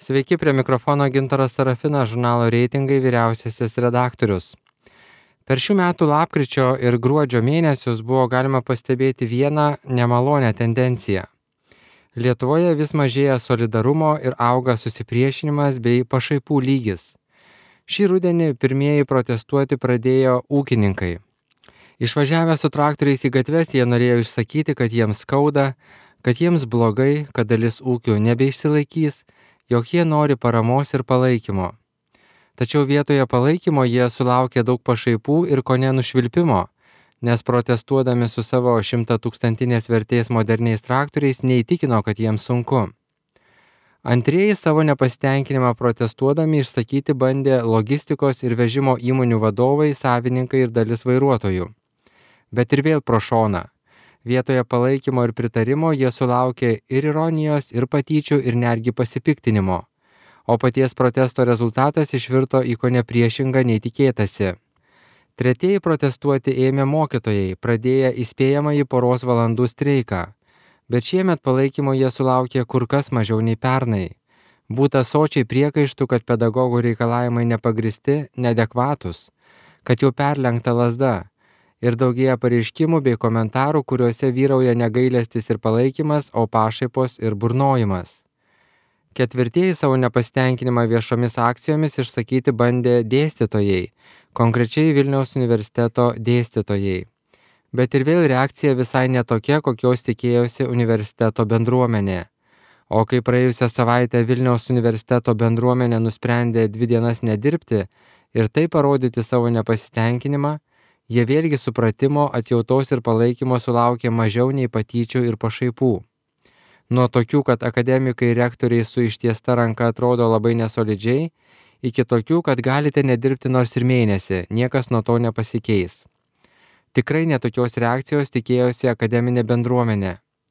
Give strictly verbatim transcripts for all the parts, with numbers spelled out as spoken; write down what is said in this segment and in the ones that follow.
Sveiki, prie mikrofono Gintaras Sarafinas, žurnalo Reitingai vyriausiasis redaktorius. Per šių metų lapkričio ir gruodžio mėnesius buvo galima pastebėti vieną nemalonę tendenciją. Lietuvoje vis mažėja solidarumo ir auga susipriešinimas bei pašaipų lygis. Šį rudenį pirmieji protestuoti pradėjo ūkininkai. Išvažiavę su traktoriais į gatves jie norėjo išsakyti, kad jiems skauda, kad jiems blogai, kad dalis ūkių nebeišsilaikys, jog jie nori paramos ir palaikymo. Tačiau vietoje palaikymo jie sulaukė daug pašaipų ir kone nušvilpimo, nes protestuodami su savo šimtatūkstantinės vertės moderniais traktoriais neįtikino, kad jiems sunku. Antrieji savo nepasitenkinimą protestuodami išsakyti bandė logistikos ir vežimo įmonių vadovai, savininkai ir dalis vairuotojų. Bet ir vėl pro šoną. Vietoje palaikymo ir pritarimo jie sulaukė ir ironijos, ir patyčių, ir netgi pasipiktinimo. O paties protesto rezultatas išvirto į kone priešingą nei tikėtasi. Tretieji protestuoti ėmė mokytojai, pradėję įspėjamąjį poros valandų streiką. Bet šiemet palaikymo jie sulaukė kur kas mažiau nei pernai. Būta sočiai priekaištų, kad pedagogų reikalavimai nepagristi, neadekvatus, kad jau perlenkta lazda. Ir daugėja pareiškimų bei komentarų, kuriuose vyrauja negailestis ir palaikymas, o pašaipos ir burnojimas. Ketvirtieji savo nepasitenkinimą viešomis akcijomis išsakyti bandė dėstytojai, konkrečiai Vilniaus universiteto dėstytojai. Bet ir vėl reakcija visai netokia, kokios tikėjosi universiteto bendruomenė. O kai praėjusią savaitę Vilniaus universiteto bendruomenė nusprendė dvi dienas nedirbti ir taip parodyti savo nepasitenkinimą, jie vėlgi supratimo, atjautos ir palaikymo sulaukė mažiau nei patyčių ir pašaipų. Nuo tokių, kad akademikai ir rektoriai su ištiesta ranka atrodo labai nesolidžiai, iki tokių, kad galite nedirbti nors ir mėnesį, niekas nuo to nepasikeis. Tikrai netokios reakcijos tikėjosi akademinė bendruomenė.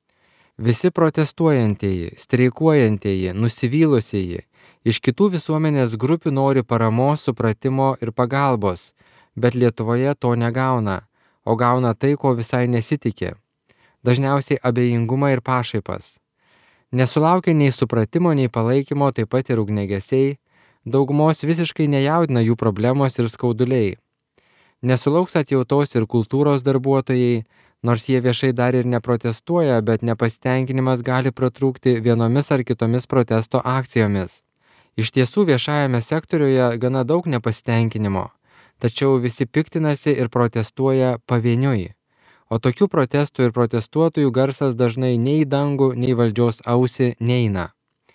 Visi protestuojantieji, streikuojantieji, nusivylusieji, iš kitų visuomenės grupių nori paramos, supratimo ir pagalbos, bet Lietuvoje to negauna, o gauna tai, ko visai nesitikė. Dažniausiai abejingumą ir pašaipas. Nesulaukia nei supratimo, nei palaikymo, taip pat ir ugniagesiai, daugumos visiškai nejaudina jų problemos ir skauduliai. Nesulauks atjautos ir kultūros darbuotojai, nors jie viešai dar ir neprotestuoja, bet nepasitenkinimas gali pratrūkti vienomis ar kitomis protesto akcijomis. Iš tiesų viešajame sektoriuje gana daug nepasitenkinimo, tačiau visi piktinasi ir protestuoja pavieniui. O tokių protestų ir protestuotojų garsas dažnai nei į dangų, nei valdžios ausį neina.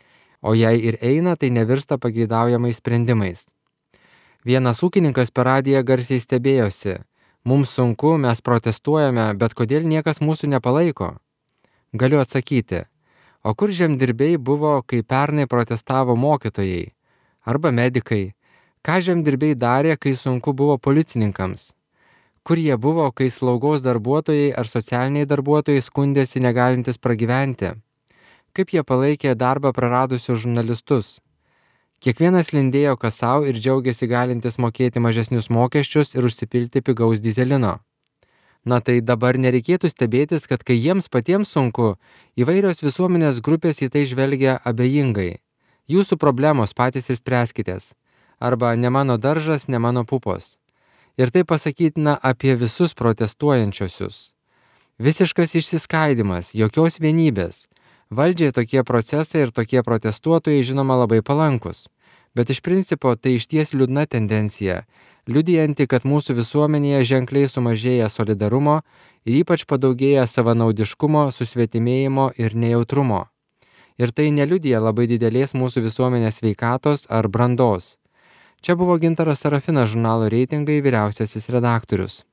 O jei ir eina, tai nevirsta pageidaujamais sprendimais. Vienas ūkininkas per radiją garsiai stebėjosi. Mums sunku, mes protestuojame, bet kodėl niekas mūsų nepalaiko? Galiu atsakyti. O kur žemdirbiai buvo, kai pernai protestavo mokytojai? Arba medikai? Ką žemdirbiai darė, kai sunku buvo policininkams? Kur jie buvo, kai slaugos darbuotojai ar socialiniai darbuotojai skundėsi negalintis pragyventi? Kaip jie palaikė darbą praradusius žurnalistus? Kiekvienas lindėjo kas sau ir džiaugiasi galintis mokėti mažesnius mokesčius ir užsipilti pigaus dyzelino. Na tai dabar nereikėtų stebėtis, kad kai jiems patiems sunku, įvairios visuomenės grupės į tai žvelgia abejingai. Jūsų problemos patys ir spręskitės. Arba ne mano daržas, ne mano pupos. Ir tai pasakytina apie visus protestuojančiosius. Visiškas išsiskaidimas, jokios vienybės. Valdžiai tokie procesai ir tokie protestuotojai žinoma labai palankus, bet iš principo tai išties liūdna tendencija, liudijanti, kad mūsų visuomenėje ženkliai sumažėja solidarumo ir ypač padaugėja savanaudiškumo, susvetimėjimo ir nejautrumo. Ir tai neliudija labai didelės mūsų visuomenės sveikatos ar brandos. Čia buvo Gintaras Sarafinas, žurnalo Reitingai vyriausiasis redaktorius.